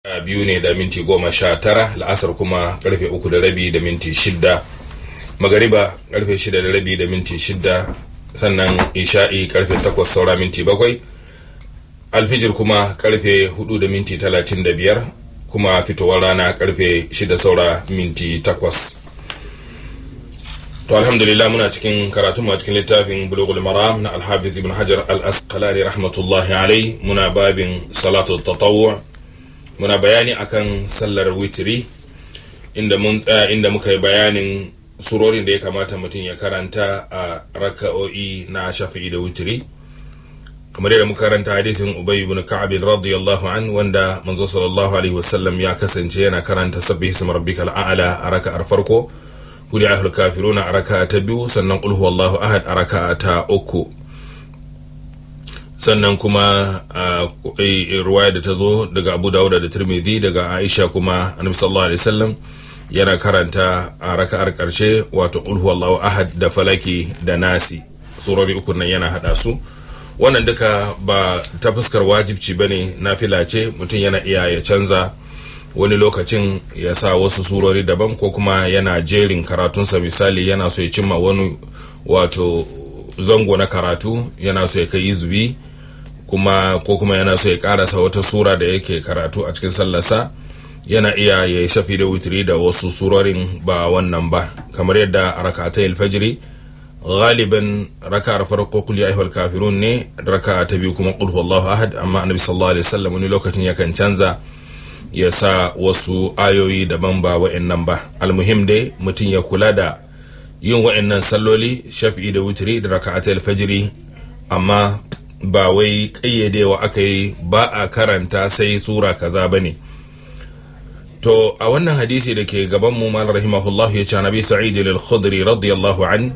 biyu ne da minti 19, la'asar kuma karfe 3:30 da minti 6, magariba karfe 6:30 da minti 6, sannan isha'i karfe 8 saura minti 7, alfijir kuma karfe 4 da minti 35, kuma fitowar rana karfe 6 saura minti 8. To alhamdulillah muna cikin karatu a cikin littafin Bulughul Maram na Al-Hafiz Ibn Hajar Al-Asqalani rahmatullahi alayhi. Muna babin salatu tatawwu', muna bayani akan sallar witri, inda muka yi bayanin surorin da ya kamata mutum ya karanta a raka'o'i na shafi'i da witri, kamar yadda muka karanta hadisin Ubay ibn Ka'b radiyallahu anhu, wanda manzo sallallahu alaihi wasallam ya kasance yana karanta sabbih isma rabbikal a'la a raka'ar farko, kuli ahlul kafiruna a raka'a ta biyu, sannan qul huwallahu ahad a raka'a ta uku. Sannan kuma ruwaya da ta zo daga Abu Dawud da Tirmidhi daga Aisha, kuma Annabi sallallahu alaihi wasallam yana karanta a raka'ar karshe wato qul huwallahu ahad da falaki da nasi, surori uku nan yana hada su. Wannan duka ba ta fuskar wajibci bane, nafila ce, mutum yana iya ya canza wani lokacin ya sa wasu surori daban, ko kuma yana jerin karatunsa, misali yana so ya cimma wani wato zango na karatu, yana so ya kai izubi, ko kuma yana so ya karasa wata sura da yake karatu a cikin sallarsa, yana iya ya shafi da witri da wasu surorin ba wannan ba, kamar yadda a rak'atay al-fajr galiban raka'ar farko qul ya ayyuhal kafirun ne, raka'a ta biyu kuma qul huwallahu ahad. Amma annabi sallallahu alaihi wasallam wani lokacin yakan canza ya sa wasu ayoyi daban ba wa'annan ba. Almuhim dai mutum ya kula da yin wa'annan salloli shafi'i da witri da raka'atay al-fajr, amma ba wai kayyadewa aka yi ba a karanta sai sura kaza bane. To a wannan hadisi da ke gaban mu, mal rahimahullah ya ce Nabi Sa'id al-Khudri radiyallahu an,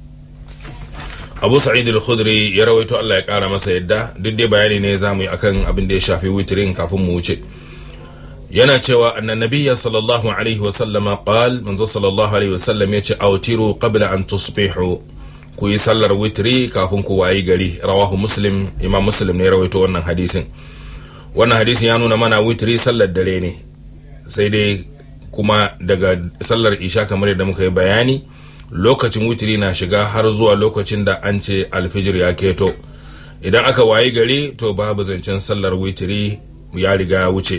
Abu Sa'id al-Khudri ya rawaito, Allah ya kara masa yadda, duk dai bayani ne zamu yi akan abin da ya shafi witrin kafin mu wuce. Yana cewa annan nabiyya sallallahu alaihi wa sallama qal, manzo sallallahu alaihi wa sallam yace autiru qabla an tusbihu, ku yi sallar witri kafin ku wayi gari. Rawahu Muslim, Imam Muslim ne ya rawaito wannan hadisin. Wannan hadisin ya nuna mana witri sallar dare ne, sai dai kuma daga sallar isha kamar yadda muka yi bayani, lokacin witri na shiga har zuwa lokacin da an ce alfijir ya keto. Idan aka wayi gari to babu zancen sallar witri, ya riga wuce.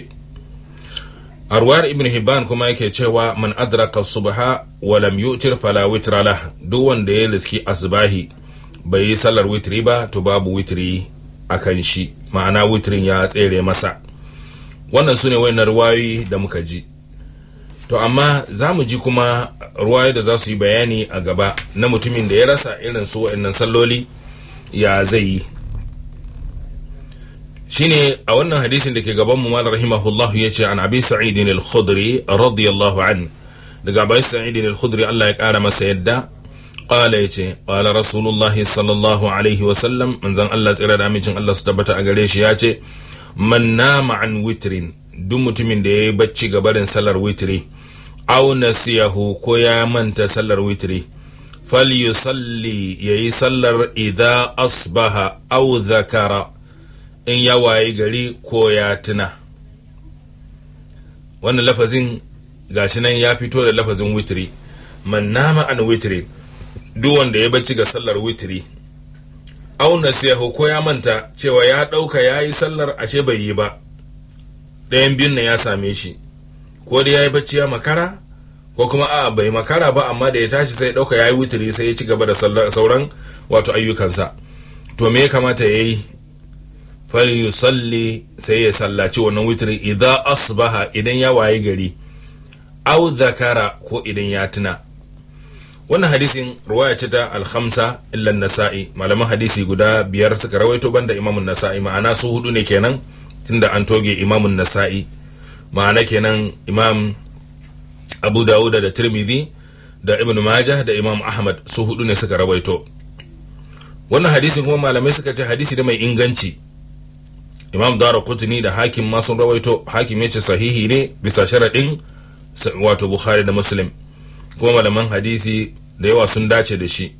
Arwar Ibn Hibban kuma yake cewa man adraka subha wa lam yutir fala witra lah, duk wanda ya riski asbahi bai yi sallar witri ba to babu witri akan shi, ma'ana witrin ya tsere masa. Wannan sune wayannan ruwayoyi da muka ji. To amma zamu ji kuma ruwayoyi da za su yi bayani a gaba na mutumin da ya rasa irin su wayannan salloli ya zai yi. Shine a wannan hadisin da ke gaban mu, mal rahimahullah yace an Abi Sa'id al-Khudri radiyallahu an, daga Abi Sa'id al-Khudri Allah ya kara masa yadda, qala yace qala rasulullahi sallallahu alaihi wa sallam, manzon Allah tsira da amincin Allah su tabbata a gare shi yace man nama an witrin, duk mutumin da yayi bacci ga barin sallar witri, aw nasiyahu, ko ya manta sallar witri, falyusalli, yayi sallar idza asbaha aw dhakara, in ya waye gari ko ya tuna. Wannan lafazin gashi nan ya fito da lafazin witri, man nama an witri, duk wanda ya bacci ga sallar witri, aw nasiyahu, ko ya manta cewa ya dauka yayi sallar ashe bai yi ba, ɗayan biyun nan ya same shi, ko da yayi bacci ya makara, ko kuma a bai makara ba amma da ya tashi sai ya dauka yayi witri, sai ya ci gaba da sauran wato ayyukansa. To me ya kamata yayi? falyusalli, sai ya sallaci wannan witri idza asbaha, idan ya waye gari, aw zakara, ko idan ya tuna. Wannan hadisin ruwaya ce ta al-khamsa illa an-nasa'i, malaman hadisi guda biyar suka rawaito banda Imam an-Nasa'i, ma'ana su hudu ne kenan tunda an toge Imam an-Nasa'i, ma'ana kenan Imam Abu Dawud da Tirmidhi da Ibn Majah da Imam Ahmad, su hudu ne suka rawaito. Wannan hadisin kuma malamai suka ce hadisi da mai inganci. Imam Daraqutni da Hakim ma sun rawaito, Hakim yace sahihi ne bisa sharadin wato Bukhari da Muslim, kuma malaman hadisi da yawa sun dace da shi.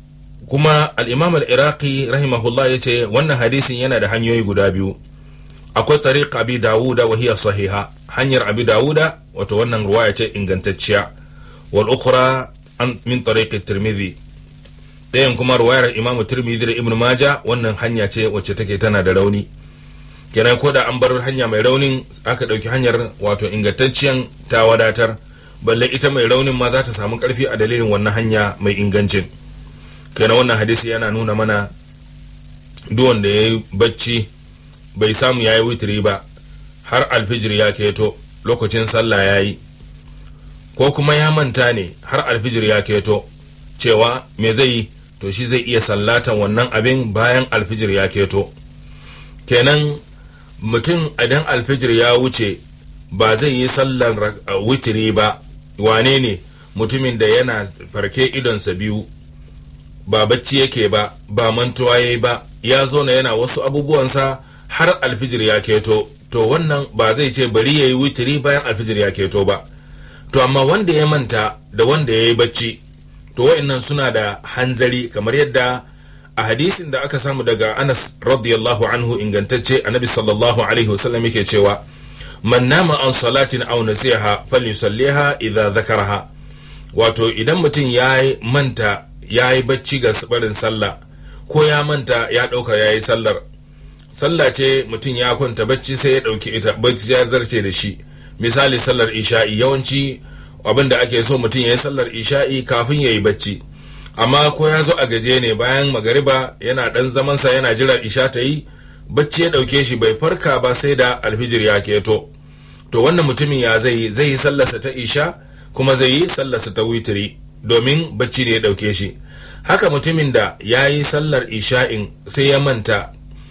Kuma al-Imam al-Iraqi rahimahullah yace wannan hadisin yana da hanyoyi guda biyu. akwai tariq abi dawuda wa hiya sahiha, hanyar abi dawuda wato wannan ruwaya ce ingantacciya, wal ukhra min tariq at-tirmidhi, dayan kuma ruwayar imam tirmidhi da ibnu maja wannan hanya ce wacce take tana da rauni. kenan ko da an bar hanya mai raunin aka dauki hanyar wato ingantacciyan ta wadatar, balle ita mai raunin ma za ta samu karfi a dalilin wannan hanya mai ingancin. kenan wannan hadisi yana nuna mana duk wanda yayi bacci bai samu yayi witri ba har alfijir ya keto lokacin sallah yayi, ko kuma ya manta ne har alfijir ya keto cewa me zai yi, to shi zai iya sallatan wannan abin bayan alfijir ya keto. kenan mutum idan alfijir ya wuce ba zai yi sallar witri ba. wane ne? mutumin da yana farke idonsa biyu, ba bacci yake ba, ba mantuwa yayi ba, ya zo na yana wasu abubuwansa har alfijir ya keto, to wannan ba zai ce bari yayi witri bayan alfijir ya keto ba. to amma wanda ya manta da wanda yayi bacci, to wa'annan suna da hanzari, kamar yadda a hadisin da aka samu daga Anas radiyallahu anhu ingantacce, annabi sallallahu alaihi wasallam yake cewa man nama an salatin aw nasiha falyusalliha idza zakaraha. wato idan mutum yayi manta yayi bacci ga barin sallah, ko ya manta ya dauka yayi sallah ce mutum ya kwanta bacci sai ya dauki ita bacci ya zarce da shi, misali sallar isha'i, yawanci abinda ake so mutum yayi sallar isha'i kafin yayi bacci, amma ko ya zo a gaje ne bayan magariba yana dan zaman sa yana jira isha ta yi, bacci ya dauke shi bai farka ba sai da alfijir ya keto, to wannan mutumin ya zai yi sallarsa ta isha kuma zai yi sallarsa ta witri domin bacci ne ya dauke shi. haka mutumin da yayi sallar isha'in sai ya manta,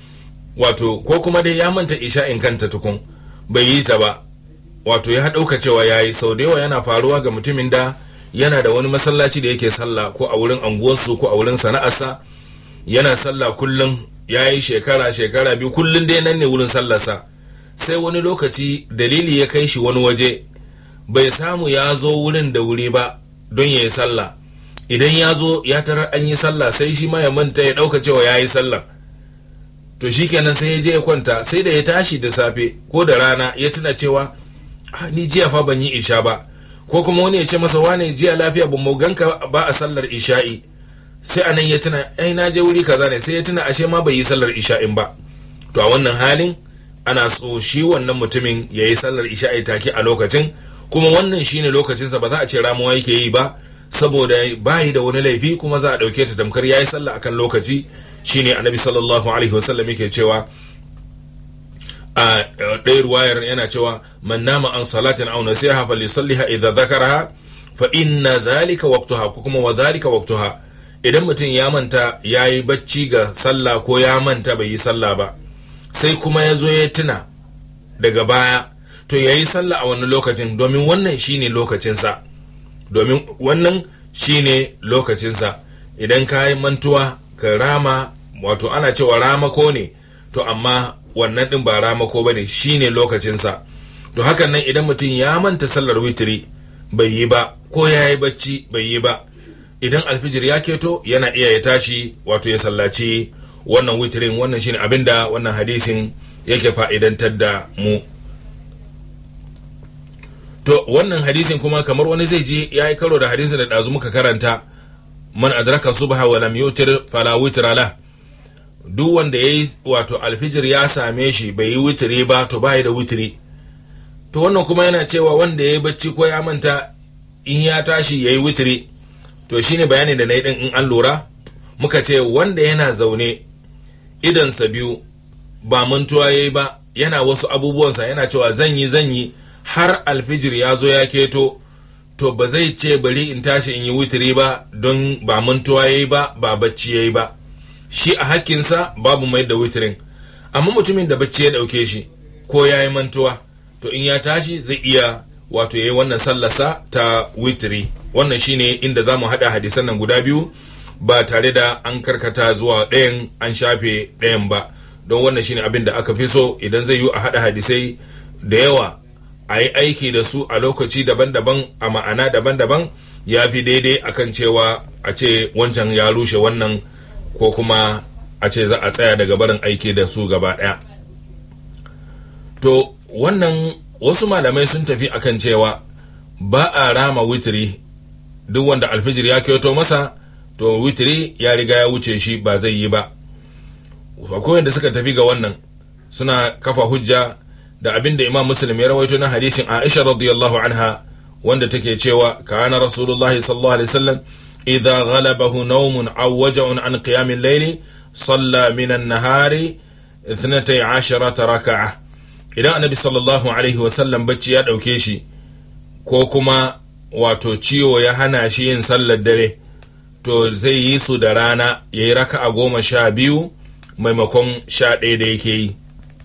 wato ko kuma dai ya manta isha'in kanta tukun bai yi ta ba, wato ya dauka cewa yayi. sau da yawa yana faruwa ga mutumin da yana da wani masallaci da yake sallah, ko a wurin anguwarsu ko a wurin sana'arsa, yana sallah kullum, yayi shekara biyu kullum dai nan ne wurin sallarsa, sai wani lokaci dalili ya kai shi wani waje bai samu ya zo wurin da wuri ba don yayi sallah. idan ya zo ya tarar an yi sallah sai shi ma ya manta ya dauka cewa yayi sallah, to shikenan sai ya je ya kwanta, sai da ya tashi da safe ko da rana ya tuna cewa ni jiya fa ban yi isha ba, ko kuma wani ya ce masa wane jiya lafiya ban mu ganka ba a sallar isha'i, sai anan ya tuna ai na je wuri kaza ne, sai ya tuna ashe ma bai yi sallar isha'in ba. to a wannan halin ana so shi wannan mutumin ya yi sallar isha'i take a lokacin, kuma wannan shine lokacinsa, ba za a ce ramuwa yake yi ba saboda bayi da wani laifi, kuma za a dauke ta tamkar yayi sallah akan lokaci. shine annabi sallallahu alaihi wasallam yake cewa a ɗaya ruwayar yana cewa man nama an salatin aw nasiha falyusalliha idza dhakaraha fa inna dhalika waqtaha, ko kuma wa dhalika waqtaha. idan mutum ya manta yayi bacci ga sallah ko ya manta bai yi sallah ba, sai kuma ya zo ya tuna daga baya, to yayi sallah a wannan lokacin, domin wannan shine lokacinsa. idan ka yi mantuwa ka rama, wato ana cewa ramako ne, to amma wannan din ba ramako bane, shine lokacinsa. to hakan nan idan mutum ya manta sallar witri bai yi ba, ko ya yi bacci bai yi ba, idan alfijir ya keto yana iya ya tashi wato ya sallaci wannan witrin. wannan shine abinda wannan hadisin yake fa'idantar da mu. to wannan hadisin kuma kamar wani zai je yayi karo da hadisin da dazu muka karanta, man adraka subha wa lam yutir fala witra la. duk wanda yayi wato alfijir ya same shi bai yi witri ba, to bai da witri. to wannan kuma yana cewa wanda yayi bacci ko ya manta in ya tashi yayi witri. to shine bayani da nayi din, in an lura muka ce wanda yana zaune idansa biyu ba mantuwa yayi ba, yana wasu abubuwansa, yana cewa zan yi har alfijir ya zo ya keto, to ba zai ce bari in tashi in yi witri ba don ba mantuwa yayi ba, ba bacci yayi ba. shi a hakkinsa babu mai da witrin. amma mutumin da bacci ya dauke shi ko yayi mantuwa, to in ya tashi zai iya wato yayi wannan sallarsa ta witri. wannan shine inda zamu hada hadisan nan guda biyu ba tare da an karkata zuwa ɗayan an shafe ɗayan ba, don wannan shine abin da aka fi so. idan zai yi a hada hadisai da yawa a yi aiki da su a lokaci daban-daban a ma'ana daban-daban, ya fi daidai akan cewa a ce wancan ya rushe wannan, ko kuma a ce za a tsaya daga barin aiki da su gaba ɗaya. to wannan wasu malamai sun tafi akan cewa ba a rama witiri, duk wanda alfijir ya keto masa to witiri ya riga ya wuce shi ba zai yi ba. Akwai wanda suka tafi ga wannan suna kafa hujja da abin da Imam Muslim ya rawaito na hadisin Aisha radiyallahu anha wanda take cewa kana Rasulullahi sallallahu alaihi wasallam idza ghalabahu nawmun aw waja'un an qiyamil layli salla min an-nahari 12 rak'ah. Idan Annabi sallallahu alaihi wasallam bacci ya dauke shi ko kuma wato ciwo ya hana shi yin sallar dare, to zai yi su da rana yayi raka'a 12 maimakon 11 da yake yi.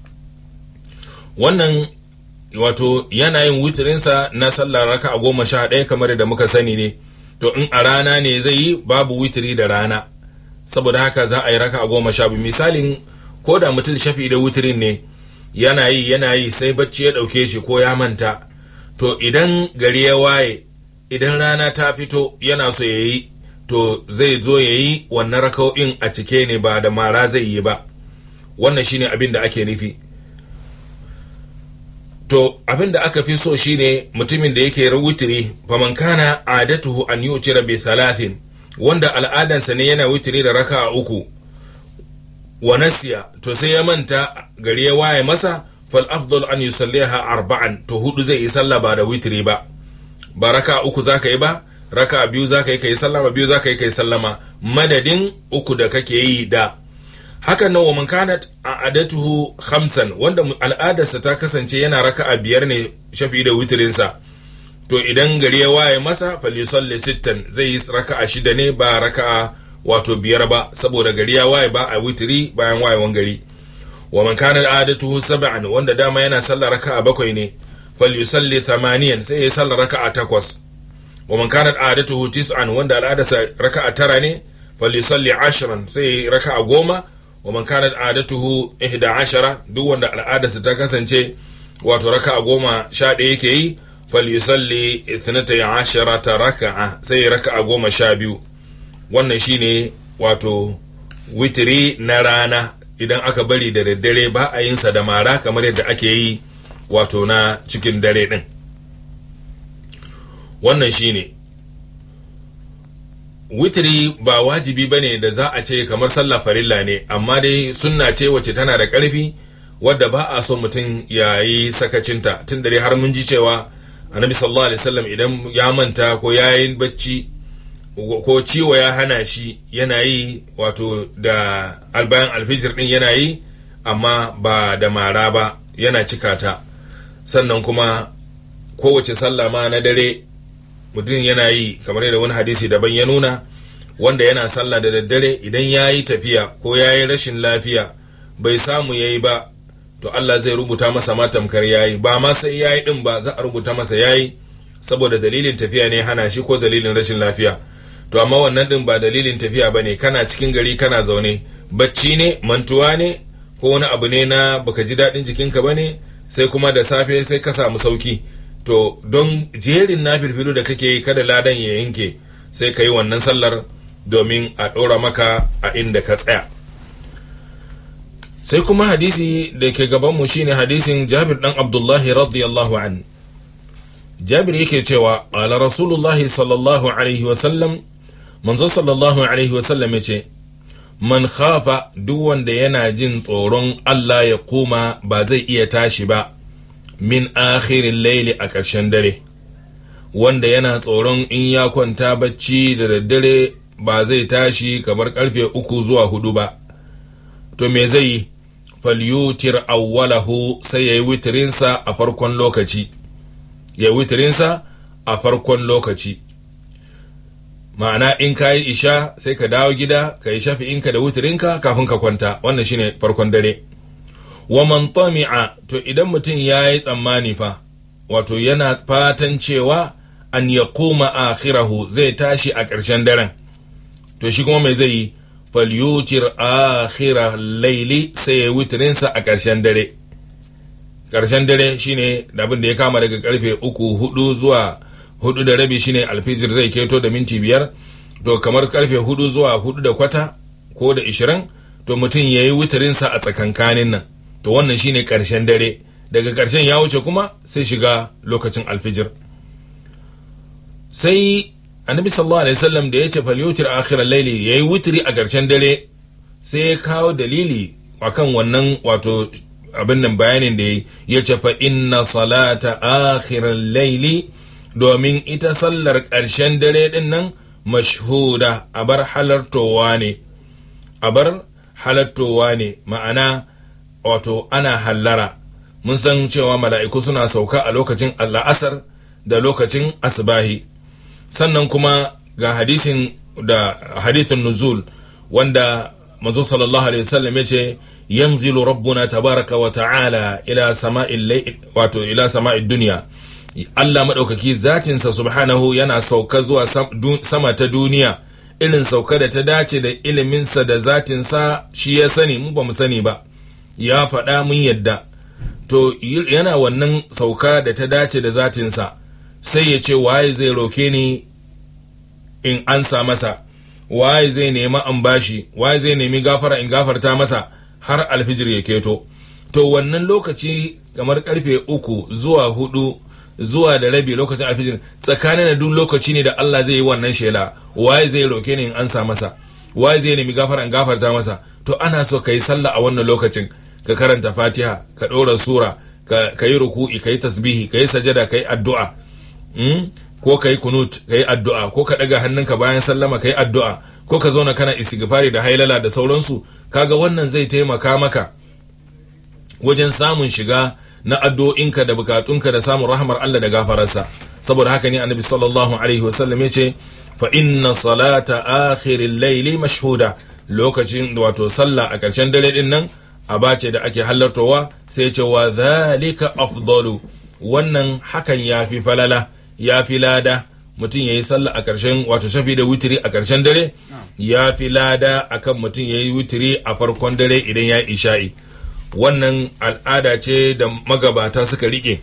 Wannan wato yana yin witirinsa na sallar raka'a 11 kamar da muka sani ne, to in a rana ne zai yi babu witiri da rana, saboda haka za a yi raka'a 12. Misalin ko da mutum shafi da witirin ne yana yi sai bacci ya dauke shi ko ya manta, to idan gari ya waye, idan rana ta fito yana so yayi, to zai zo yayi wannan raka'o'in a cike ne ba da mara zai yi ba. Wannan shine abin da ake nufi. To abin da aka fi so shine mutumin da yake witiri, faman kana adatuhu an yutira bi 3, wanda al'adansa ne yana witiri da raka'a 3, wa nasiya, to sai ya manta gari ya waye masa, fal afdal an yusalliha 4, to 4 zai yi sallah ba da witiri ba raka'a 3 zaka yi ba, raka'a 2 zaka yi kai sallama, 2 zaka yi kai sallama, madadin 3 da kake yi da. Hakan nan wa man kanat adatuhu 5, wanda al'adarsa ta kasance yana raka'a 5 ne shafi da witirinsa, to idan gari ya waye masa falyusalli 6, zai yi raka'a 6 ne ba raka'a wato 5 ba, saboda gari ya waye ba a witiri bayan wayewan gari. Wa man kanat adatuhu 7, wanda dama yana sallar raka'a 7 ne, falyusalli 8, sai ya sallar raka'a 8. Wa man kanat adatuhu 9, wanda al'adarsa raka'a 9 ne, falyusalli 10, sai raka'a 10. wa man kanat adatuhu 11, duk wanda al'adarsa ta kasance wato raka'a 11 yake yi, falyusalli 12 raka'a, sai raka'a 12. Wannan shine wato witiri na rana. Idan aka bari da daddare ba a yin sa da mara kamar yadda ake yi wato na cikin dare din. Wannan shine witiri. Ba wajibi bane da za a ce kamar sallah farilla ne, amma dai sunna ce wacce tana da ƙarfi wadda ba a so mutum ya yi sakacinta, tun dare har mun ji cewa Annabi sallallahu alaihi wasallam idan ya manta ko ya yi bacci ko ciwo ya hana shi yana yi wato da albayan alfijir din yana yi, amma ba da mara ba, yana cika ta. Sannan kuma kowace sallah ma na dare mutum yana yi kamar yadda wani hadisi daban ya nuna, wanda yana sallah da daddare idan ya yi tafiya ko ya yi rashin lafiya bai samu ya yi ba, to Allah zai rubuta masa ma tamkar ya yi, ba ma sai ya yi ɗin ba, za a rubuta masa ya yi, saboda dalilin tafiya ne hana shi ko dalilin rashin lafiya. To amma wannan ɗin ba dalilin tafiya ba ne, kana cikin gari kana zaune, bacci ne, mantuwa ne, ko wani abu ne na baka ji daɗin jikinka ba ne, sai kuma da safe sai ka samu sauki. To don jerin na filfilu da kake yi kada ladan ya yanke, sai ka yi wannan sallar domin a ɗora maka a inda ka tsaya. Sai kuma hadisi da ke gabanmu shine hadisin Jabir ɗan Abdullahi radiyallahu an. Jabir yake cewa qala Rasulullahi sallallahu alaihi wasallam, manzo sallallahu alaihi wasallam yace, man khafa, duk wanda yana jin tsoron Allah ya kuma ba zai iya tashi ba, min akhirin laili, a ƙarshen dare, wanda yana tsoron in ya kwanta bacci da daddare ba zai tashi kamar karfe 3 zuwa 4 ba, to me zai yi? Falyutir awwalahu, sai yayi witirinsa a farkon lokaci, ma'ana in ka yi isha sai ka dawo gida ka yi shafi'inka da witirinka kafin ka kwanta. Wannan shine farkon dare. Wa man tami'a, to idan mutum ya yi tsammani fa, wato yana fatan cewa an ya koma akhirahu, zai tashi a ƙarshen daren, to shi kuma mai zai yi? Falyutir akhira laili, sai ya witirinsa a ƙarshen dare. Ƙarshen dare shine da abin da ya kama daga karfe 3-4 zuwa 4:30 shine alfijir zai keto da minti 5, to kamar karfe 4 zuwa 4:15 ko da 20, to mutum yayi witirinsa a tsakankanin nan, to wannan shine ƙarshen dare. daga ƙarshen ya wuce kuma sai shiga lokacin alfijir. Sai annabi sallallahu alaihi wasallam da ya ce falyutir akhiral layli yayi witri a ƙarshen dare, sai ya kawo dalili akan wannan wato abin nan bayanin da ya ce fa inna salata akhiral layli, domin ita sallar ƙarshen dare din nan mashhuda abar halartowa ne, ma'ana wato ana hallara. Mun san cewa mala'iku suna sauka a lokacin al'asar da lokacin asbahi. Sannan kuma ga hadithin nuzul wanda manzo sallallahu alaihi wasallam yace yanzilu rabbuna tabaraka wa ta'ala ila sama'id dunya, Allah madaukaki zatin sa subhanahu yana sauka zuwa sama ta duniya, irin sauka da ta dace da ilimin sa da zatin sa, shi ya sani, mu ba mu sani ba, ya faɗa mun yadda. To yana wannan sauka da ta dace da zatin sa, sai ya ce waye zai roke ni in ansa masa, waye zai nemi an bashi, waye zai nemi gafara in gafarta masa, har alfijir ya keto. To wannan lokaci kamar karfe 3 zuwa 4 zuwa da rabi lokacin alfijir, tsakanin da duk lokaci ne da Allah zai yi wannan shela, waye zai roke ni in ansa masa, waye zai nemi gafara in gafarta masa. To ana so kai sallah a wannan lokacin, ka karanta Fatiha, ka ɗora sura, ka yi ruku'i, ka yi tasbihi, ka yi sajada, ka yi addu'a, ko ka yi kunut, ka yi addu'a, ko ka ɗaga hannunka bayan sallama, ka yi addu'a, ko ka zauna kana istighfari da hailala da sauransu. Kaga wannan zai taimaka maka wajen samun shiga na addu'o'inka da bukatunka da samun rahmar Allah da gafararsa. Saboda haka ne annabi sallallahu alaihi wasallam yace fa inna salata akhiril layli mashhuda, lokacin wato sallah a ƙarshen dare din nan abace da ake halartowa. Sai ce wa zalika afdalu, wannan hakan yafi falala, yafi lada. Mutum yayi sallah a ƙarshen wato shafi da witri a ƙarshen dare yafi lada akan mutum yayi witri a farkon dare idan ya isha'i. Wannan al'ada ce da magabata suka rike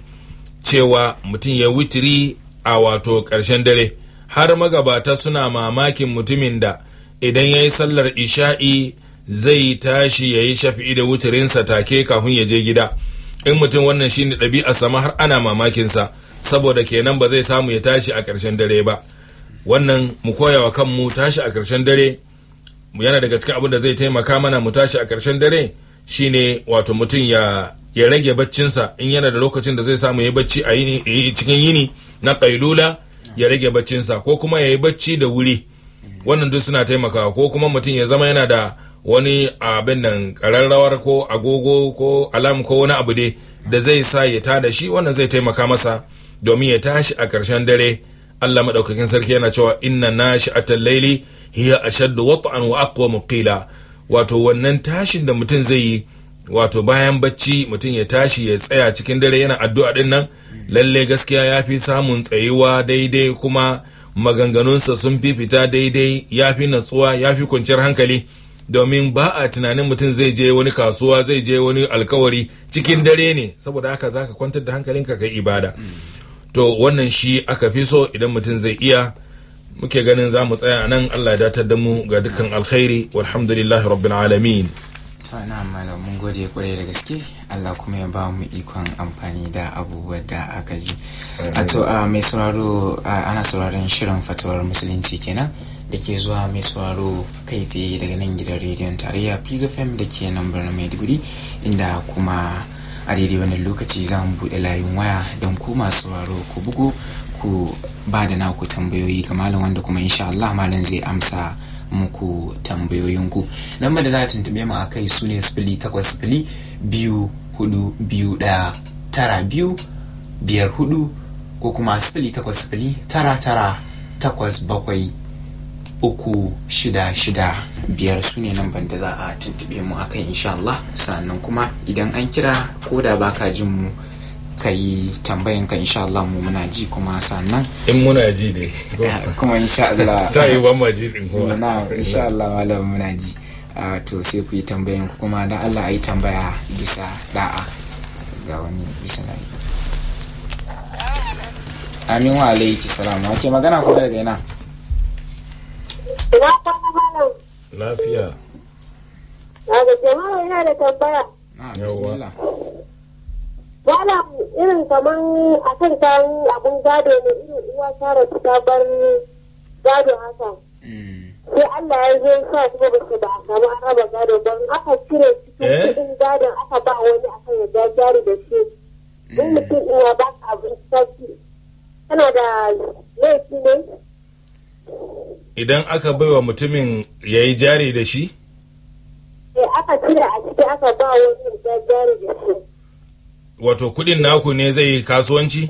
cewa mutum ya witri a wato ƙarshen dare. Har magabata suna mamakin mutumin da idan yayi sallar isha'i zai tashi yayi shafi'i da wutirinsa take kafin ya je gida. In mutum wannan shine ɗabi'ar sama, har ana mamakin sa, saboda kenan ba zai samu ya tashi a ƙarshen dare ba. Wannan mu koya wa kanmu tashi a ƙarshen dare, yana daga cikin abin da zai taimaka mana mu tashi a ƙarshen dare shine wato mutum ya rage baccinsa. In yana da lokacin da zai samu ya bacci a cikin yini na qailula, ya rage baccinsa, ko kuma ya yi bacci da wuri. Wannan duk suna taimakawa. Ko kuma mutum ya zama yana da wani abin nan ƙararrawar ko agogo ko alam ko wani abu dai da zai sa ya tada shi. Wannan zai taimaka masa domin ya tashi a ƙarshen dare. Allah madaukakin sarki yana cewa inna nashi'atal layli hiya ashaddu wat'an wa aqwamu qila. Wato wannan tashin da mutum zai yi, wato bayan bacci mutum ya tashi ya tsaya cikin dare yana addu'a din nan, lalle gaskiya yafi samun tsayuwa daidai, kuma maganganunsa sun fi fita daidai, yafi natsuwa, yafi kwanciyar hankali. Domin ba a tunanin mutum zai je wani kasuwa, zai je wani alkawari cikin dare ne, saboda haka zaka kwantar da hankalinka kai ibada. To wannan shi aka fi so idan mutum zai iya. Muke ganin za mu tsaya nan. Allah ya datar da mu ga dukkan alkhairi, walhamdulillahi rabbil alamin. na malam mun gode kwarai da gaske. Allah kuma ya ba mu ikon amfani da abubuwan da aka ji. A to mai sauraro, ana sauraron shirin fatawar musulunci kenan da ke zuwa mai sauraro kai tsaye daga nan gidan rediyon tarayya Peace FM da ke nan birnin Maiduguri, inda kuma a daidai wannan lokaci za mu buɗe layin waya don ku masu sauraro ku bugu ku ba da naku tambayoyi ga malam, wanda kuma insha Allah malam zai amsa muku tambayoyinku. Nan da za a tuntube mu akai su ne 0802419254 ko kuma 0899873665 su ne nan da za a tuntube mu akai insha Allah. Sannan kuma idan an kira ko da baka jin mu kai tambayan ka insha Allah mu muna ji, kuma sannan in muna ji ne kuma insha Allah sai ban ma ji din kuma na insha Allah malam muna ji. To sai ku yi tambayan ku, kuma dan Allah ayi tambaya bisa da'a ga wani bisa nayi. Amin wa alayki salam. Wace magana ko daga ina? Ina kwana malam. Lafiya. Na ga jama'a ina da tambaya. Bismillah. Malam irin kaman a kan kayan abun gado ne irin uwa ta rasu ta bar gado haka. Sai Allah ya zo sa kuma ba su ba a samu an raba gado ba aka cire cikin kuɗin gadon aka ba wani akan ya jari da shi. In mutum in ya ba ka abin saki tana da laifi ne? Idan aka baiwa mutumin ya yi jari da shi? Aka cire a ciki aka ba wani ya jari da shi. Wato kudin naku ne zai yi kasuwanci?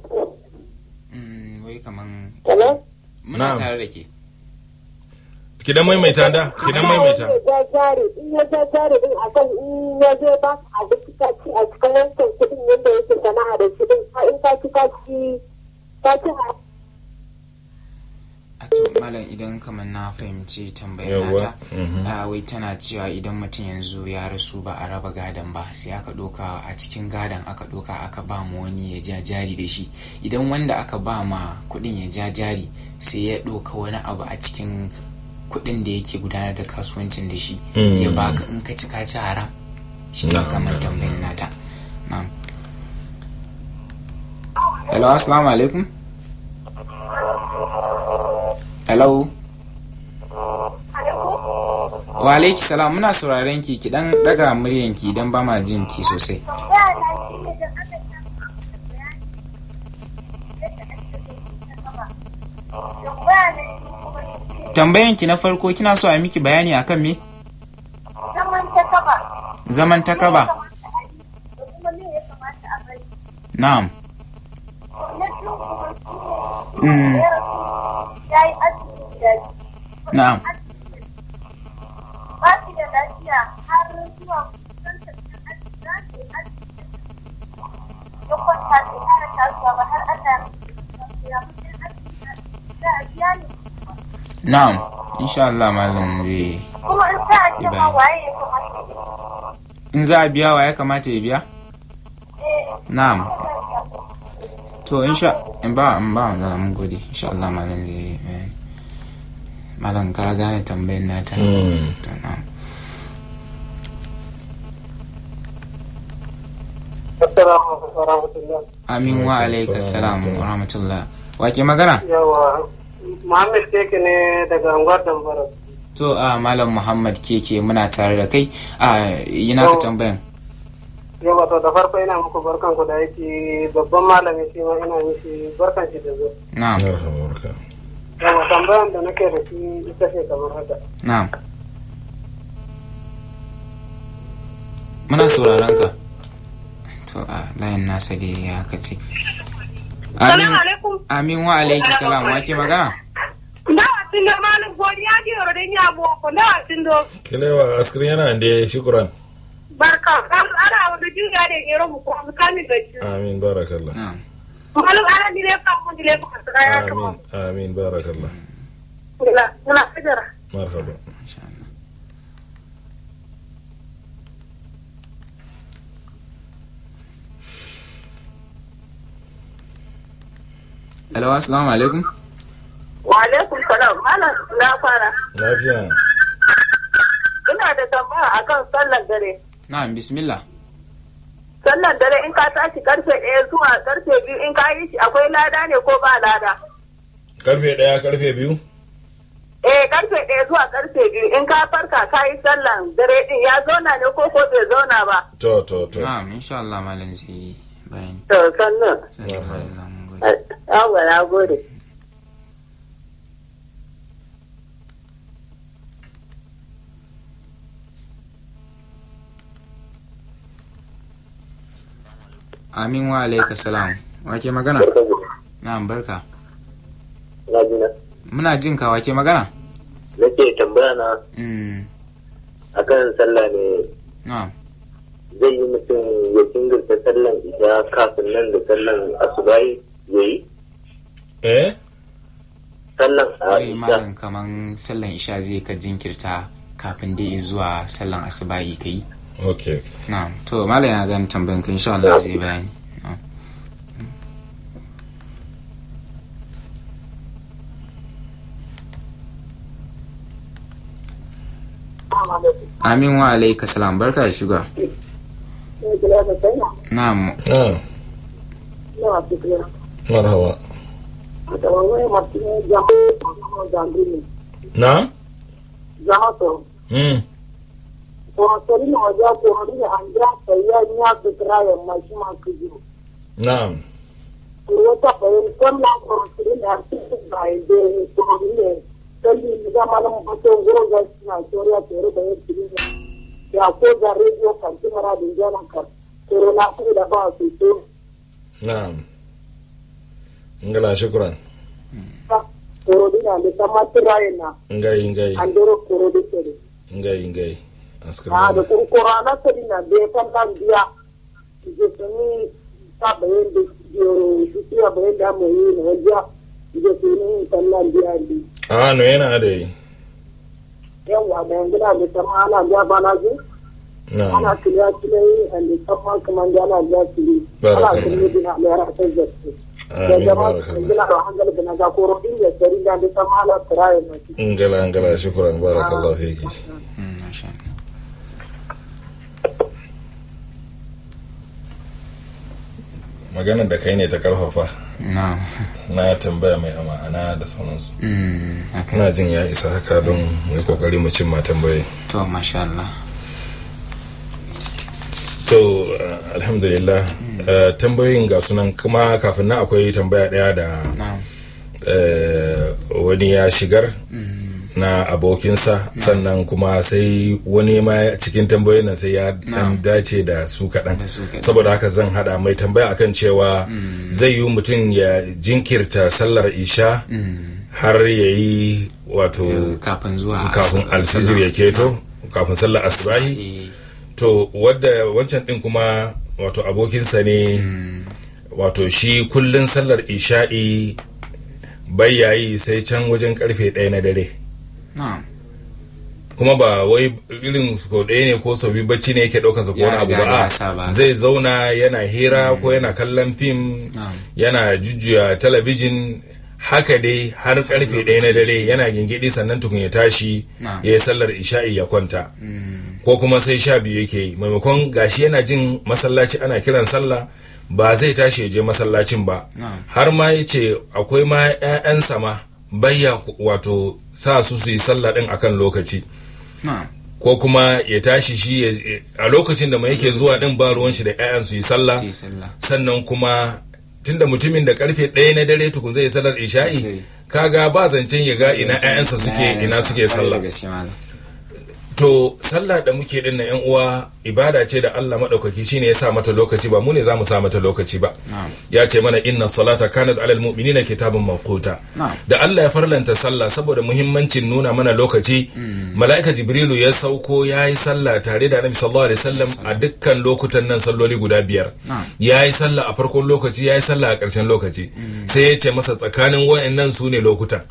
Wai kaman Hello? muna tare da ke. Kidan maimaita da? Kidan maimaita. Ya jari, in ya jari din akan in ya je ba ka abinci ka ci a cikin wancan kudin yadda yake sana'a da shi din in ka ci ka ci a to malam idan kamar na fahimci tambayar nata wai tana cewa idan mutum yanzu ya rasu ba a raba gadon ba sai aka doka a cikin gadon aka doka aka ba mu wani ya ja jari da shi idan wanda aka ba ma kudin ya ja jari sai ya doka wani abu a cikin kudin da yake gudanar da kasuwancin da shi ya baka in ka ci ka ci haram shi ne kamar tambayar nata. na'am. Hello, assalamu alaikum. Hello. Wa alaiki salam, muna sauraren ki dan daga muryan ki dan ba ma jin ki sosai. Tambayan ki na farko kina so a miki bayani akan me? Zaman takaba. Na'am. Na'am. Ba shi da lafiya har zuwa kusan ya kwanta da kara tasowa ba har Allah ya Na'am, insha Allah malam zai. Kuma in sa a ce ma waye ya kamata. In za a biya wa ya kamata ya biya? Na'am. To in ba mun gode insha Allah malam zai malam ka gane tambayar nata. Amin wa alaika salam wa rahmatullah. Wa ke magana? Yawa Muhammad Keke ne daga Angwar Dambara. To malam Muhammad Keke muna tare da kai yana ka tambayan. Yawa to da farko ina muku barkan ku da yake babban malami shi ma ina mishi barkan shi da zo. Na'am. Yawa tambayan da nake da shi ita ce kamar haka. Na'am. Muna sauraron ka. To layin nasa dai ya kace. Assalamu alaikum. Amin wa alaikum salam. Wa ke magana? Dawa tindo malam godiya ji yoro da nya boko dawa tindo. Kilewa askrin yana ande shukran. Barka. Ana wani juya da yoro mu ko kamin da shi. Amin barakallah. Malam ana dire ka mun dire ka tsaya ka. Amin barakallah. Muna fajara. Marhaba. Hello, assalamu alaikum. Wa alaikum salam. Malam na fara. Lafiya. Ina da tambaya akan sallar dare. Na'am, bismillah. Sallar dare in ka tashi karfe 1 zuwa karfe 2 in ka yi shi akwai lada ne ko ba lada? Karfe 1 karfe 2? Karfe 1 zuwa karfe 2 in ka farka ka yi sallar dare din ya zauna ne ko bai zauna ba? To. Na'am, insha Allah malam zai bayani. To sannan. Yawwa na gode. Amin wa alaika salam. Wa ke magana? Na'am barka. Muna jin ka wa ke magana? Nake tambaya na akan sallah ne. Na'am. Zai yi mutum ya kingirta sallan isha kafin nan da sallan asubahi yayi? Sallan Wai malam kaman sallan isha zai ka jinkirta kafin dai zuwa sallan asubahi kai. Okay. Na'am. To malam ya gani tambayan ka insha Allah zai bayani. Amin wa alaika salam. Barka da shiga. kula da kai na. Na'am. Yawa su kula. Marhaba. Da wani mutum ya jama'a jambini. Na? Jama'a to. Ko sori na wajen ko hori an ja sai ya fitra ya mashi ma kuju. Na'am. Wata bayan kwamna ko sori na artist ba ide ko ne. Kalli da malam bato goro ga na soriya tere da yake ya ko da radio kan timara da jana kar tere na ku da ba su to. Na'am. Ngala shukran. Korodina da sama tirayena. Ngai. Andoro korodina. Ngai. Ah, da kurkurana tirina da kan dan biya. Je tani ta bayan da jiro shi ya bayan da mu yi na wajiya. Je tani kan nan biya ndi. Ah, no yana da yi. Yawa da yanzu da sama ana biya bana ji. Ana kiliya an da sama kaman da ana biya kili. Ana kiliya dina da yara ta zai. Ngala shukran barakallahu fiki. Maganar da kai ne ta karfafa na tambaya mai amana da sauransu. Ina jin ya isa haka don mai kokari mu cimma tambaye. To masha Allah. To alhamdulillah tambayoyin ga sunan kuma kafin nan akwai tambaya daya da wani ya shigar na abokinsa sannan kuma sai wani ma cikin tambayoyin nan sai ya dan dace da su kaɗan saboda haka zan hada mai tambaya akan cewa zai yi mutum ya jinkirta sallar isha har ya yi wato kafin alfijir ya keto kafin sallar asubahi. To wadda wancan din kuma wato abokinsa ne wato shi kullun sallar isha'i bai yayi sai can wajen karfe 1 na dare kuma ba wai irin ko ɗaya ne ko sau biyu bacci ne yake ɗaukar sa ko wani abu ba zai zauna yana hira ko yana kallon fim yana jujjuya talabijin haka dai har karfe 1 na dare yana gingidi sannan tukun ya tashi ya yi sallar isha'i ya kwanta ko kuma sai 12 yake yi maimakon gashi yana jin masallaci ana kiran sallah ba zai tashi ya je masallacin ba har ma yace akwai ma ƴaƴansa ma bayya wato sa su yi sallah din akan lokaci ko kuma ya tashi shi a lokacin da mai yake zuwa din ba ruwan shi da ƴaƴan su yi sallah sannan kuma tunda mutumin da karfe 1 na dare tukun zai sallar isha'i kaga ba zancen ya ga ina ƴaƴansa suke sallah. To sallah da muke din na ƴan uwa ibada ce da Allah madaukaki shine ya sa mata lokaci ba mu ne zamu sa mata lokaci ba. Ya ce mana inna salata kanat alal mu'minina kitaban mawquta. Da Allah ya farlanta sallah saboda muhimmancin nuna mana lokaci mala'ika Jibrilu ya sauko yayi sallah tare da Annabi sallallahu alaihi wasallam a dukkan lokutan nan salloli guda 5. Yayi sallah a farkon lokaci yayi sallah a ƙarshen lokaci. Sai ya ce masa tsakanin wayannan su ne lokutan.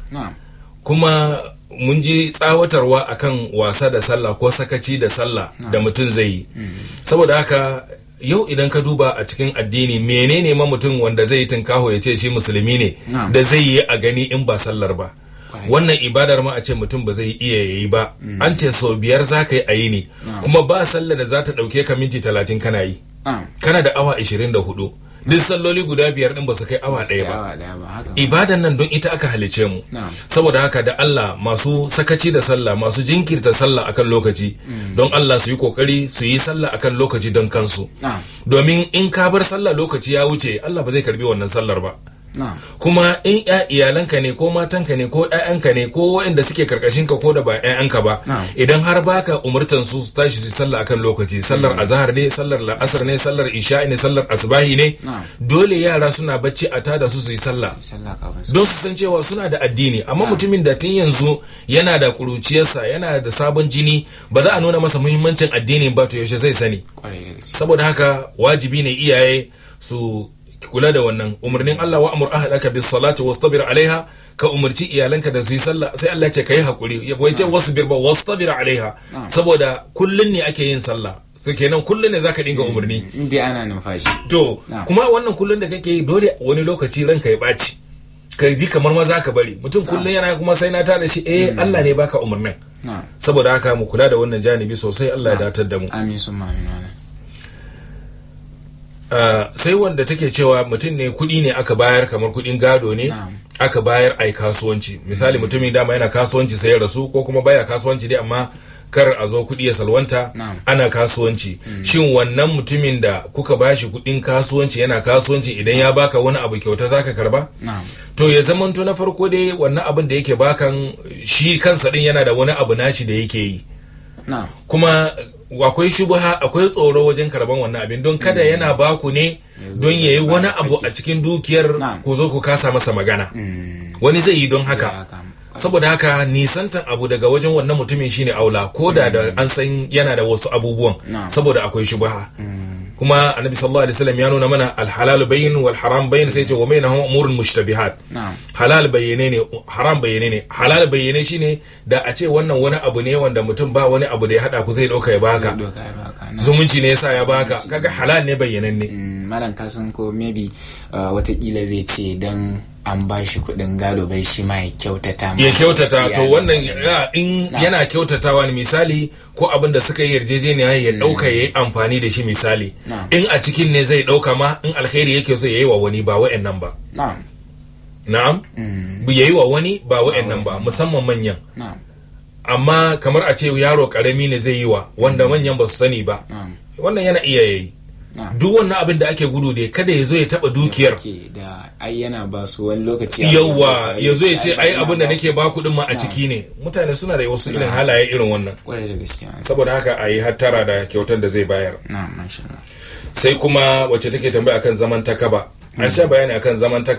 Kuma mun ji tsawatarwa akan wasa da sallah ko sakaci da sallah da mutum zai yi saboda haka yau idan ka duba a cikin addini menene ma mutum wanda zai yi tunkaho ya ce shi musulmi ne da zai yi a gani in ba sallar ba wannan ibadar ma a ce mutum ba zai iya yayi ba an ce sau 5 za ka yi a yi ne kuma ba sallar da za ta ɗauke ka minti 30 kana yi kana da awa 24 duk salloli guda 5 din ba su kai awa 1 ba ibadan nan don ita aka halice mu saboda haka da Allah masu sakaci da sallah masu jinkirta sallah akan lokaci don Allah su yi kokari su yi sallah akan lokaci don kansu domin in ka bar sallah lokaci ya wuce Allah ba zai karbi wannan sallar ba kuma in iyalanka ne ko matanka ne ko ƴaƴanka ne ko waɗanda suke karkashin ka ko da ba ƴaƴanka ba idan har baka umurtan su tashi su sallah akan lokaci sallar azhar ne sallar la'asar ne sallar isha ne sallar asbahi ne dole yara suna bacci a tada su su yi sallah don su san cewa suna da addini amma mutumin da tun yanzu yana da kuruciyarsa yana da sabon jini ba za a nuna masa muhimmancin addini ba to yaushe zai sani saboda haka wajibi ne iyaye su kula da wannan umarnin Allah wa amur ahlaka bis salati wastabir alaiha ka umarci iyalanka da su yi sallah sai Allah ya ce kai hakuri ya bai ce wasbir ba wastabir alaiha saboda kullun ne ake yin sallah sai kenan kullun ne zaka dinga umarni indai ana numfashi to kuma wannan kullun da kake yi dole wani lokaci ranka ya baci ka ji kamar ma zaka bari mutum kullun yana kuma sai na tada shi Allah ne baka umarnin saboda haka mu kula da wannan janibi sosai Allah ya datar da mu amin summa amin sai wanda take cewa mutum ne kuɗi ne aka bayar kamar kuɗin gado ne aka bayar ai kasuwanci misali mutumin dama yana kasuwanci sai ya rasu ko kuma baya kasuwanci dai amma kar a zo kuɗi ya salwanta ana kasuwanci shin wannan mutumin da kuka bashi kuɗin kasuwanci yana kasuwanci idan ya baka wani abu kyauta zaka karba to ya zamanto na farko dai wannan abin da yake bakan shi kansa din yana da wani abu nashi da yake yi kuma akwai shubha akwai tsoro wajen karban wannan abin don kada yana baku ne don yayi wani abu a cikin dukiyar ku zo ku kasa masa magana wani zai yi don haka saboda haka nisantan abu daga wajen wannan mutumin shine aula ko da an san yana da wasu abubuwan saboda akwai shubha kuma annabi sallallahu alaihi wasallam ya nuna mana alhalal bayyin wal haram bayyin sai ce wa bainahum umurun mushtabihat halal bayyane ne haram bayyane ne halal bayyane shine da a ce wannan wani abu ne wanda mutum ba wani abu da ya hada ku zai dauka ya baka zumunci ne yasa ya baka kaga halal ne bayyananne malam kasan ko maybe watakila zai ce dan an ba shi kudin gado bai shi ma ya kyautata to wannan in yana kyautatawa ne misali ko abin da suka yi yarjejeniya ya dauka yayi amfani da shi misali in a cikin ne zai dauka ma in alkhairi yake so yayi wa wani ba wa'annan ba na'am yayi wa wani ba wa'annan ba musamman manyan amma kamar a ce yaro karami ne zai yi wa wanda manyan ba su sani ba wannan yana iya yayi duk wannan abin da ake gudu dai kada ya zo ya taba dukiyar da ai yana ba su wani lokaci yawa ya zo ya ce ai abin da nake ba kuɗin ma a ciki ne mutane suna da wasu irin halaye irin wannan saboda haka a yi hattara da kyautar da zai bayar sai kuma wacce take tambaya akan zaman takaba an sha bayani akan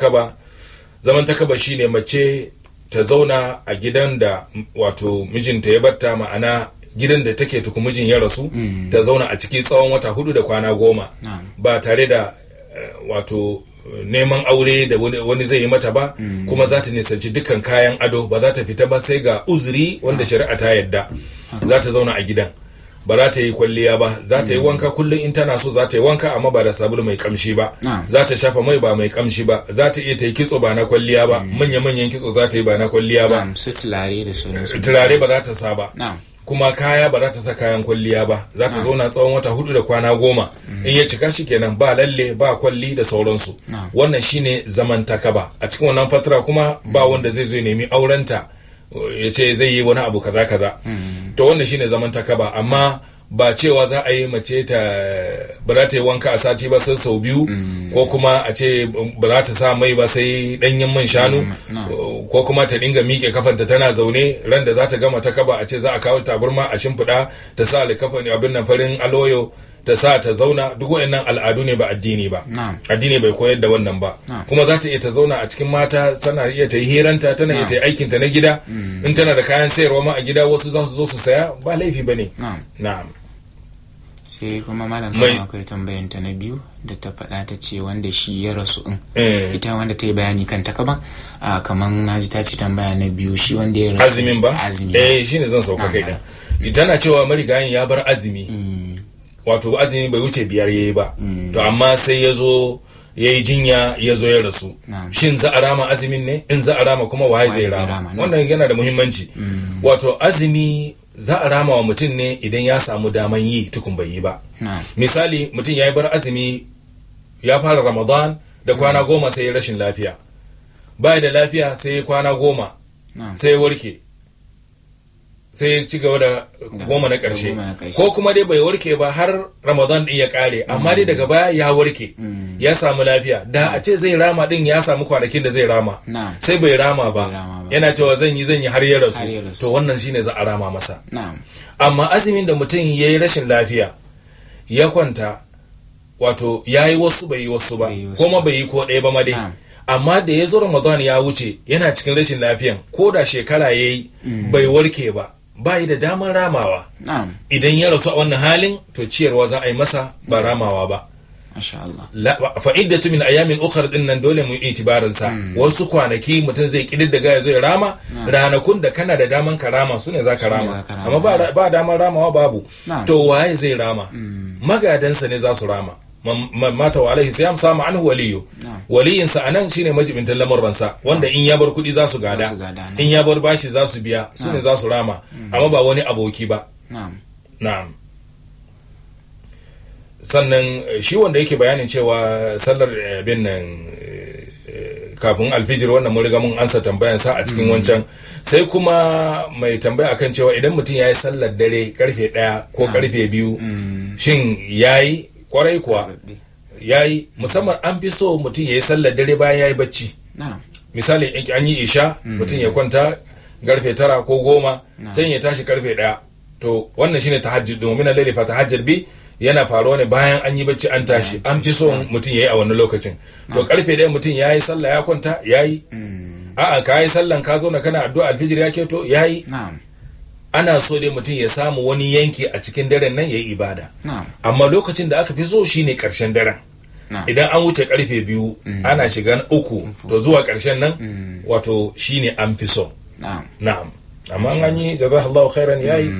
zaman takaba shine mace ta zauna a gidan da wato mijinta ya batta ma'ana gidan da take tuku mijin ya rasu ta zauna a ciki tsawon wata 4 da kwana 10 ba tare da wato neman aure da wani zai yi mata ba kuma za ta nisanci dukkan kayan ado ba za ta fita ba sai ga uzuri wanda shari'a ta yadda za ta zauna a gidan ba za ta yi kwalliya ba za ta yi wanka kullum in tana so za ta yi wanka amma ba da sabulu mai kamshi ba za ta shafa mai ba mai kamshi ba za ta iya ta yi kitso ba na kwalliya ba manya-manyan kitso za ta yi ba na kwalliya ba turare ba za ta sa ba kuma kaya ba za ta sa kayan kwalliya ba za ta zauna tsawon wata 4 da kwana 10 in ya cika shi kenan ba lalle ba kwalli da sauransu wannan shine zaman takaba a cikin wannan fatara kuma ba wanda zai zo nemi aurenta ya ce zai yi wani abu kaza to wannan shine zaman takaba amma ba cewa za a yi mace ta ba za ta yi wanka a sati ba sai sau biyu ko kuma a ce ba za ta sa mai ba sai danyen man shanu ko kuma ta dinga miƙe kafanta tana zaune ran da za ta gama ta kaba a ce za a kawo taburma a shimfiɗa ta sa alkafani abin nan farin aloyo ta sa ta zauna duk waɗannan al'adu ne ba addini ba addini bai koyar da wannan ba kuma za ta iya ta zauna a cikin mata tana iya ta yi hiranta tana iya ta yi aikinta na gida in tana da kayan sayarwa ma a gida wasu za su zo su saya ba laifi ba ne na'am sai kuma malam kuma akwai tambayan ta na biyu da ta faɗa ta ce wanda shi ya rasu in ita wanda ta yi bayani kan ta kaban kaman naji ta ce tambaya na biyu shi wanda ya rasu azumin ba shine zan sauka kai da tana cewa marigayin ya bar azumi wato azumi bai wuce 5 yayi ba to amma sai ya zo ya yi jinya ya zo ya rasu shin za a rama azumin ne in za a rama kuma waye zai rama wannan yana da muhimmanci wato azumi za a rama wa mutum ne idan ya samu daman yi tukun bai yi ba misali mutum ya yi bar azumi ya fara ramadan da kwana 10 sai ya rashin lafiya bai da lafiya sai kwana 10 sai warke sai ya ci gaba da 10 na ƙarshe ko kuma dai bai warke ba har ramadan din ya ƙare amma dai daga baya ya warke ya samu lafiya da a ce zai rama din ya samu kwanakin da zai rama sai bai rama ba yana cewa zan yi har ya rasu to wannan shine za a rama masa amma azumin da mutum ya yi rashin lafiya ya kwanta wato ya yi wasu bai yi wasu ba kuma bai yi ko ɗaya ba ma dai amma da ya zo ramadan ya wuce yana cikin rashin lafiyan ko da shekara ya yi bai warke ba bayi da damar ramawa idan ya rasu a wannan halin to ciyarwa za a yi masa ba ramawa ba fa'iddatu min ayamin ukhra din nan dole mu itibarin sa wasu kwanaki mutum zai kididdiga ya zo ya rama ranakun da kana da daman ka rama sune zaka rama amma ba damar ramawa babu to waye zai rama magadansa ne za su rama mata wa alaihi siyam sama anhu waliyu waliyin sa anan shine majibintan lamurran sa wanda in ya bar kudi za su gada in ya bar bashi za su biya sune za su rama amma ba wani aboki ba na'am sannan shi wanda yake bayanin cewa sallar bin nan kafin alfijir wannan mun riga mun ansa tambayan sa a cikin wancan. Sai kuma mai tambaya akan cewa idan mutum yayi sallar dare karfe 1 ko karfe 2 shin yayi? Kwarai kuwa yayi, musamman an fi so mutum yayi sallar dare bayan yayi bacci. Misali in an yi isha mutum ya kwanta karfe 9 ko 10 sai ya tashi karfe 1, to wannan shine tahajjud, domin al-layli fa tahajjud bi yana faruwa ne bayan an yi bacci an tashi. An fi so mutum yayi a wannan lokacin. To karfe 1 mutum yayi sallah ya kwanta yayi. A'a ka yi sallan ka zo na kana addu'a alfijir ya keto yayi. Ana so dai mutum ya samu wani yanki a cikin daren nan yayi ibada. Amma lokacin da aka fi so shine karshen daren. Idan an wuce karfe 2 ana shiga 3 to zuwa karshen nan wato shine an fi so. Na'am. Amma an yi jazakallahu khairan yayi.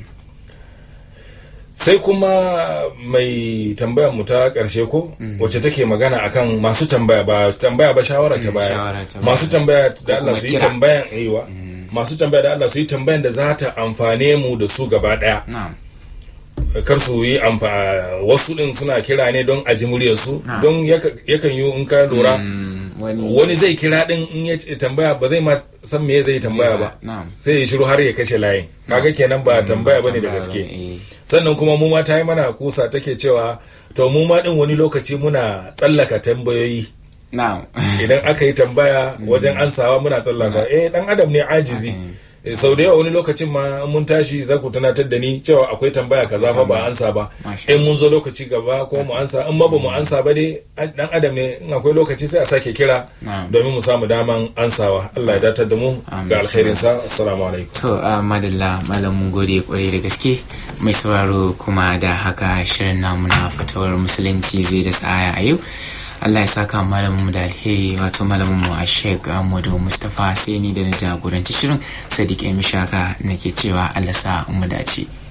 Sai kuma mai tambayar mu ta karshe ko wacce take magana akan masu tambaya ba shawara ta baya. Masu tambaya da Allah su yi tambayan aiwa. Masu tambaya da Allah su yi tambayan da za ta amfane mu da su gaba daya. Kar su yi wasu din suna kira ne don aji muryar su, don yakan yi in ka lura wani zai kira din in ya tambaya ba zai ma san me zai tambaya ba, sai ya shiru har ya kashe layin. Kaga kenan ba tambaya bane da gaske. Sannan kuma mu ma ta yi mana kusa take cewa to mu ma din wani lokaci muna tsallaka tambayoyi. Idan aka yi tambaya wajen ansawa muna tsallaka. Dan adam ne ajizi. Sau da yawa wani lokacin ma mun tashi za ku tunatar da ni cewa akwai tambaya kaza fa ba ansa ba. In mun zo lokaci gaba ko mu ansa, in ma ba mu ansa ba dai dan adam ne, in akwai lokaci sai a sake kira domin mu samu daman ansawa. Allah ya datar da mu ga alkhairin sa. Assalamu alaikum. To madalla malam mun gode kwarai da gaske mai sauraro, kuma da haka shirin namu na fatawar musulunci zai da tsaya a yau. Allah ya saka malamin mu da alheri, wato malamin mu Sheikh Ahmadu Mustafa, sai ni da na jagoranci shirin Sadiq Emishaka nake cewa Allah sa mu dace.